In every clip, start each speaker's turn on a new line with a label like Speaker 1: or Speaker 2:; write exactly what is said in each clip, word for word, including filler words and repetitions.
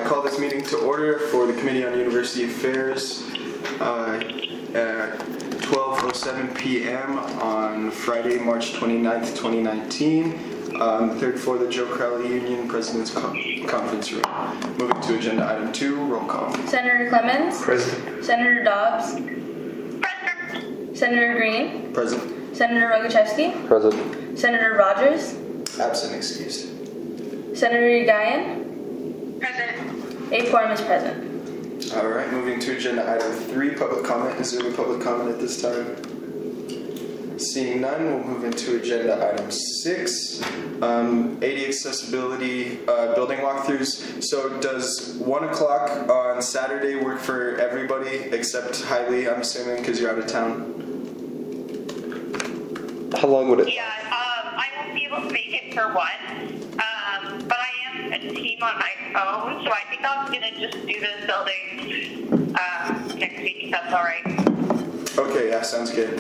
Speaker 1: call this meeting to order for the Committee on University Affairs uh, at twelve oh seven p m on Friday, March twenty-ninth, twenty nineteen, on the third floor of the Joe Crowley Union President's Con Conference Room. Moving to agenda item two, roll call.
Speaker 2: Senator Clemens?
Speaker 1: Present.
Speaker 2: Senator Dobbs?
Speaker 3: Present.
Speaker 2: Senator Green?
Speaker 1: Present.
Speaker 2: Senator Rogochevsky?
Speaker 4: Present.
Speaker 2: Senator Rogers?
Speaker 1: Absent, excused.
Speaker 2: Senator Yagayan?
Speaker 3: Present.
Speaker 2: A quorum is present.
Speaker 1: All right, moving to agenda item three, public comment. Is there any public comment at this time? Seeing none, we'll move into agenda item six, um, A D A accessibility uh, building walkthroughs. So does one o'clock on Saturday work for everybody except Hailey, I'm assuming, because you're out of town?
Speaker 4: How long would it?
Speaker 3: Yeah, um, I won't be able to make it for one, um, but I am a team on my phone, so I think I'm going to just do this building uh, next week, if that's all right.
Speaker 1: Okay, yeah, sounds good.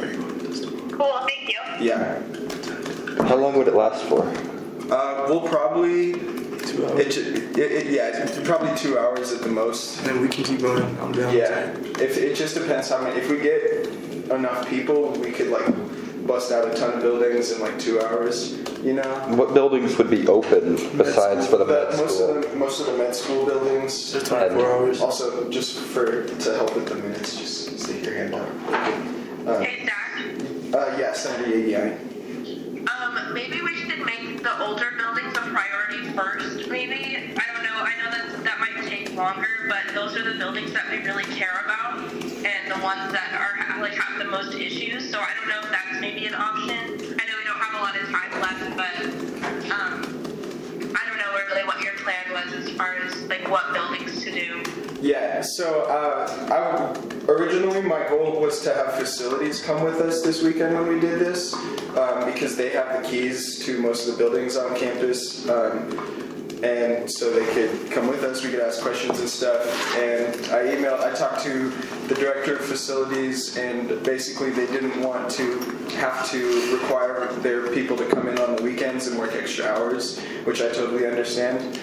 Speaker 3: Cool, thank you.
Speaker 1: Yeah.
Speaker 4: How long would it last for?
Speaker 1: Uh, we'll probably, two hours. It, it, it, yeah, it's probably two hours at the most.
Speaker 5: And then we can keep going. I'm down.
Speaker 1: Yeah, if it just depends how many. If we get enough people, we could like bust out a ton of buildings in like two hours. You know.
Speaker 4: What buildings would be open besides for the med
Speaker 1: most
Speaker 4: school?
Speaker 1: of the most of the med school buildings.
Speaker 5: Just twenty-four hours.
Speaker 1: Also, just for to help with the minutes, just stick your hand out. Uh,
Speaker 3: Hey, Zach.
Speaker 1: uh, yeah, Senator Yagi.
Speaker 3: Um, maybe we should make the older buildings a priority first, maybe? I don't know, I know that that might take longer, but those are the buildings that we really care about, and the ones that are, like, have the most issues, so I don't know if that's maybe an option. I know we don't have a lot of time left, but, um, I don't know really what your plan was as far as, like, what buildings to do.
Speaker 1: Yeah, so uh, I, originally my goal was to have facilities come with us this weekend when we did this, um, because they have the keys to most of the buildings on campus, um, and so they could come with us, we could ask questions and stuff, and I emailed, I talked to the director of facilities, and basically they didn't want to have to require their people to come in on the weekends and work extra hours, which I totally understand.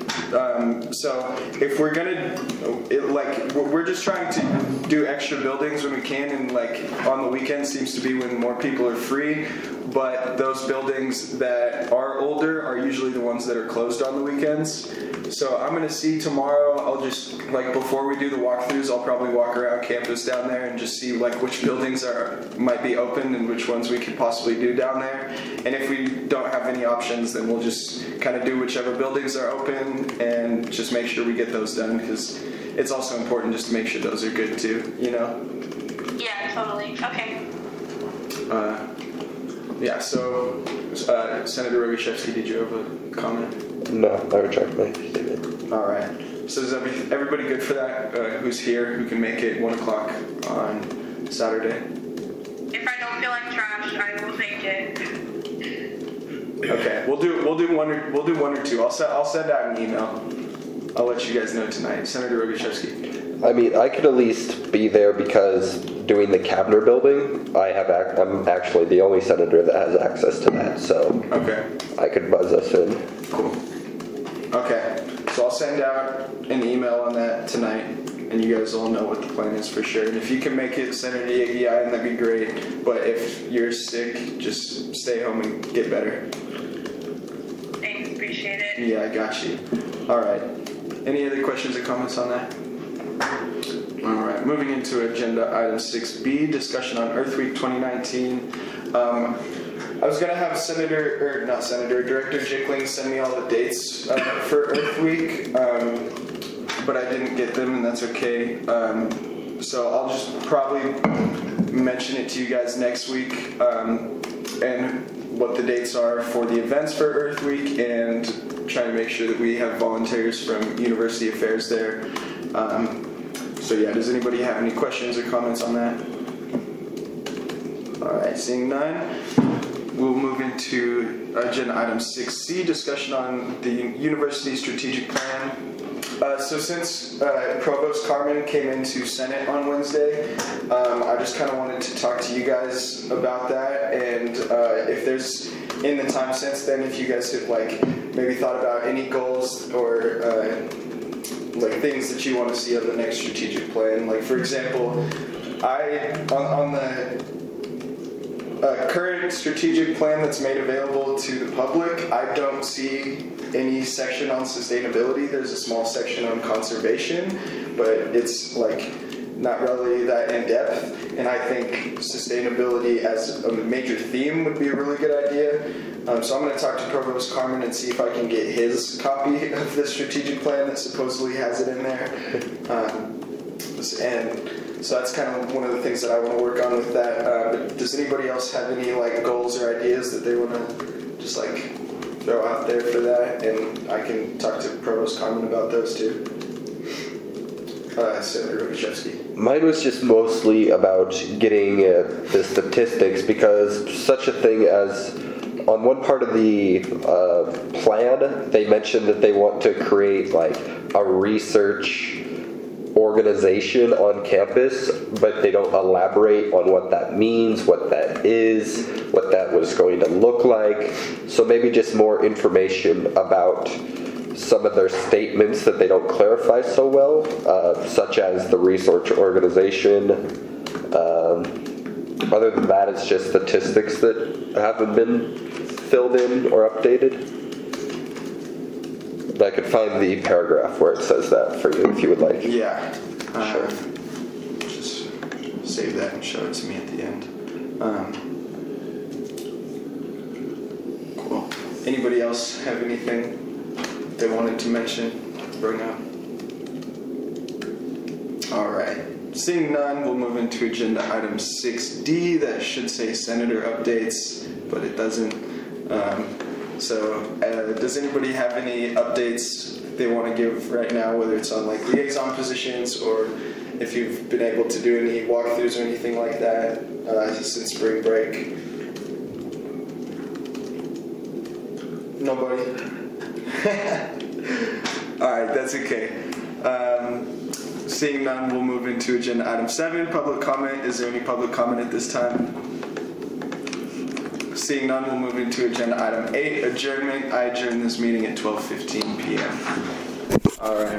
Speaker 1: Um, so if we're gonna, it, like, we're just trying to do extra buildings when we can, and like on the weekend seems to be when more people are free, but those buildings that are older are usually the ones that are closed on the weekends. So I'm gonna see tomorrow, I'll just, like, before we do the walkthroughs, I'll probably walk around campus down there and just see like which buildings are might be open and which ones we could possibly do down there. And if we don't have any options, then we'll just kind of do whichever buildings are open and just make sure we get those done, because it's also important just to make sure those are good too, you know?
Speaker 3: Yeah, totally. Okay.
Speaker 1: Uh, yeah, so uh, Senator Rogochevsky, did you have a comment?
Speaker 4: No, I retract my statement.
Speaker 1: All right. So is every, everybody good for that? Uh, who's here? Who can make it one o'clock on Saturday?
Speaker 3: If I don't feel like trash, I will make it.
Speaker 1: Okay, we'll do we'll do one or we'll do one or two. I'll send I'll send out an email. I'll let you guys know tonight. Senator Rogochevsky.
Speaker 4: I mean, I could at least be there because doing the Kavner building, I have ac I'm actually the only senator that has access to that, so
Speaker 1: Okay.
Speaker 4: I could buzz us in.
Speaker 1: Cool. Okay, so I'll send out an email on that tonight, and you guys all know what the plan is for sure. And if you can make it, Senator Yagi, that'd be great. But if you're sick, just stay home and get better.
Speaker 3: Thanks, appreciate it.
Speaker 1: Yeah, I got you. All right. Any other questions or comments on that? All right. Moving into agenda item six B, discussion on Earth Week twenty nineteen. Um, I was going to have Senator, or not Senator, Director Jickling send me all the dates uh, for Earth Week, um, but I didn't get them, and that's okay. Um, so I'll just probably mention it to you guys next week, um, and what the dates are for the events for Earth Week, and try to make sure that we have volunteers from University Affairs there. Um, so yeah, does anybody have any questions or comments on that? All right, seeing none. We'll move into agenda item six C, discussion on the university strategic plan. Uh, so since uh, Provost Carmen came into Senate on Wednesday, um, I just kind of wanted to talk to you guys about that, and uh, if there's, in the time since then, if you guys have like maybe thought about any goals or uh, like things that you want to see on the next strategic plan. Like for example, I on, on the uh, current strategic plan that's made available to the public, I don't see any section on sustainability. There's a small section on conservation, but it's like not really that in depth. And I think sustainability as a major theme would be a really good idea. Um, so I'm going to talk to Provost Carmen and see if I can get his copy of the strategic plan that supposedly has it in there. Um, and so that's kind of one of the things that I want to work on with that. Uh, but does anybody else have any like goals or ideas that they want to just like throw out there for that? And I can talk to Provost Carmen about those too. Uh, Senator Rogoszewski.
Speaker 4: Mine was just mostly about getting uh, the statistics, because such a thing as on one part of the uh, plan, they mentioned that they want to create like a research organization on campus, but they don't elaborate on what that means, what that is, what that was going to look like. So maybe just more information about some of their statements that they don't clarify so well, uh, such as the research organization. Um, other than that, it's just statistics that haven't been filled in or updated. I could find the paragraph where it says that for you if you would like.
Speaker 1: Yeah. Uh,
Speaker 4: Sure.
Speaker 1: Just save that and show it to me at the end. Um, cool. Anybody else have anything they wanted to mention, bring up? All right. Seeing none, we'll move into agenda item six D. That should say Senator updates, but it doesn't. Um, so, uh, does anybody have any updates they want to give right now, whether it's on like liaison positions or if you've been able to do any walkthroughs or anything like that uh, since spring break? Nobody? Alright, that's okay. Um, seeing none, we'll move into agenda item seven, public comment. Is there any public comment at this time? Seeing none, we'll move into agenda item eight, adjournment. I adjourn this meeting at twelve fifteen p.m. Alright.